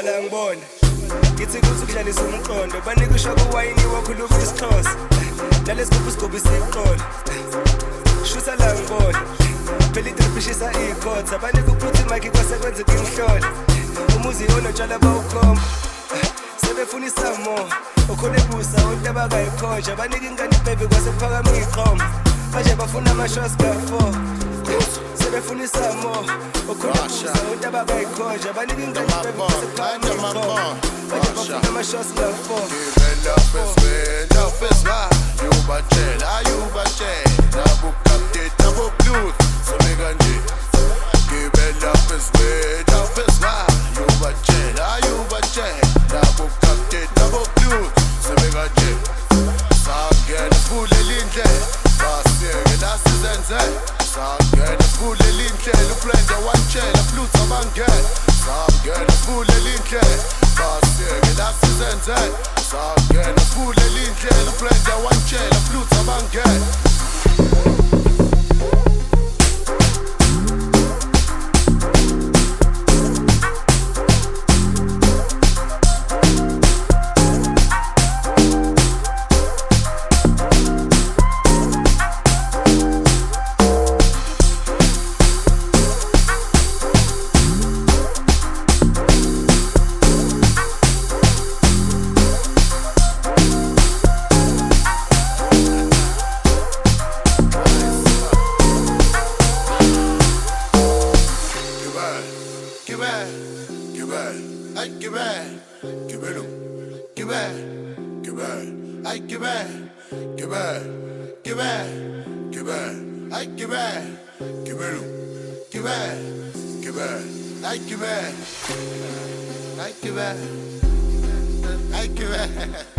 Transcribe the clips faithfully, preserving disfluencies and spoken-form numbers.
la ngibona ngithi kuthi kudlalisa umqondo banika ushoka uwayini wakhuluma isixhosa dlala isigubhu isigubhu isiqola shusa la ngibona phela idrip ishisa ikhotha banika ukuphuthi imike kwasekwenzeka imhlola umuzi onotshwala bawukhomba sebefuna isamo ukhona ebusa onke abakayikhonja banika ingane ibhebe kwasephakama iqhoma manje bafuna amashosi ka-four sebefuna isamo ukhona ebusa onke abakayikhonja banika ingane ibhebe kwasephakama iqhoma manje bafuna amashosi ka-four. Givela peswena peswa yubatshela yubatshela bukapte double blues someka nje givela peswena peswa yubatshela yubatshela bukapte double blues someka nje sangena sivule lindlela basiyeke lasizenze sangena sivule lindlela ublenda wantshela blues abangena sangena sivule lindlela basiyeke lasizenze sangena sivule lindlela ublenda wantshela blues abangena. Ay que ver, que verlo, que ver, que ver, ay que ver, que ver, que ver, que ver, ay que ver, que verlo, que ver, que ver, ay que ver, ay que ver, ay que ver.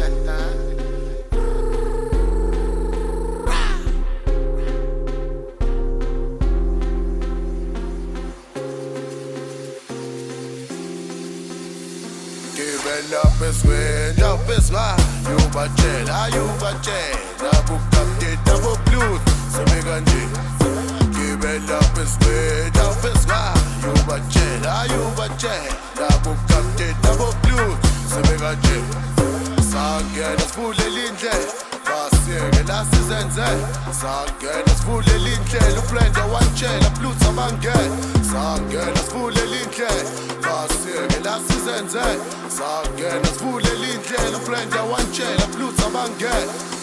Givela peswena peswa yubatshela yubatshela bukapte double blues someka nje givela peswena peswa yubatshela yubatshela bukapte double blues someka nje sangena sivule lindlela basiyeke lasizenze sangena sivule lindlela ublenda wantshela blues abangena sangena sivule lindlela basiyeke lasizenze sangena sivule lindlela ublenda wantshela blues abangena.